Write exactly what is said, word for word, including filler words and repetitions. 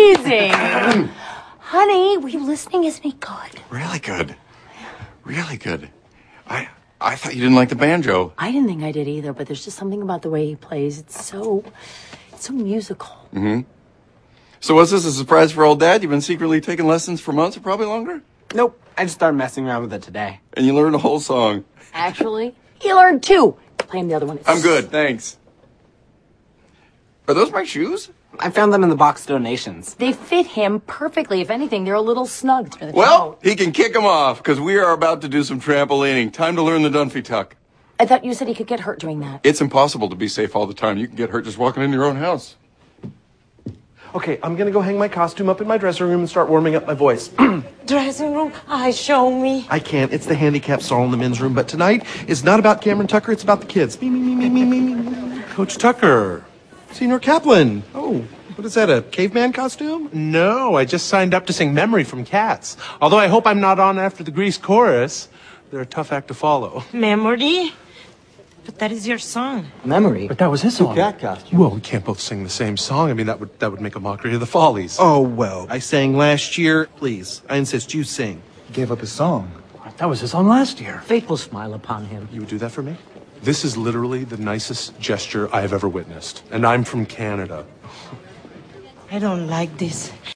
amazing. Honey, were you listening? Isn't he good? Really good. Really good. I I thought you didn't like the banjo. I didn't think I did either, but there's just something about the way he plays. It's so, it's so musical. Mm-hmm. So was this a surprise for old Dad? You've been secretly taking lessons for months or probably longer? Nope. I just started messing around with it today. And you learned a whole song. Actually, he learned two. Play him the other one. I'm good, thanks. Are those my shoes? I found them in the box donations. They fit him perfectly. If anything, they're a little snug. For the Well, toe. he can kick them off, because we are about to do some trampolining. Time to learn the Dunphy tuck. I thought you said he could get hurt doing that. It's impossible to be safe all the time. You can get hurt just walking into your own house. Okay, I'm gonna go hang my costume up in my dressing room and start warming up my voice. Dressing room, I show me. I can't. It's the handicap stall in the men's room. But tonight is not about Cameron Tucker. It's about the kids. Me, me, me, me, me, me, me. Coach Tucker. Senior Kaplan. Oh, what is that, a caveman costume? No, I just signed up to sing Memory from Cats. Although I hope I'm not on after the Grease chorus. They're a tough act to follow. Memory? But that is your song. Memory? But that was his song. Cat costume. Well, we can't both sing the same song. I mean, that would that would make a mockery of the Follies. Oh, well, I sang last year. Please, I insist you sing. He gave up his song. That was his song last year. Fate will smile upon him. You would do that for me? This is literally the nicest gesture I have ever witnessed. And I'm from Canada. I don't like this.